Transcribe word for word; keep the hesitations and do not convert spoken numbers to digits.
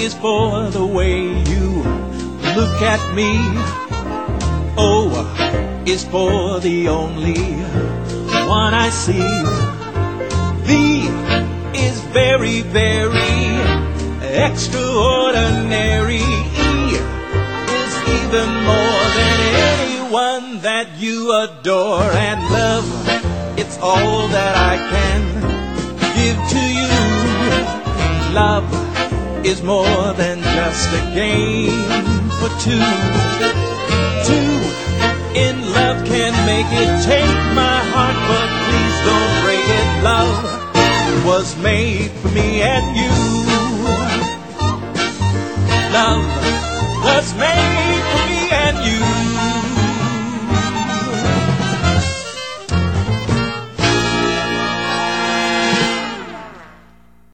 is for the way you look at me. O is for the only one I see. V is very, very extraordinary. E is even more than anyone that you adore. And love, it's all that I can give to you. Love is more than just a game for two. Two in love can make it. Take my heart, but please don't break it. Love was made for me and you. Love was made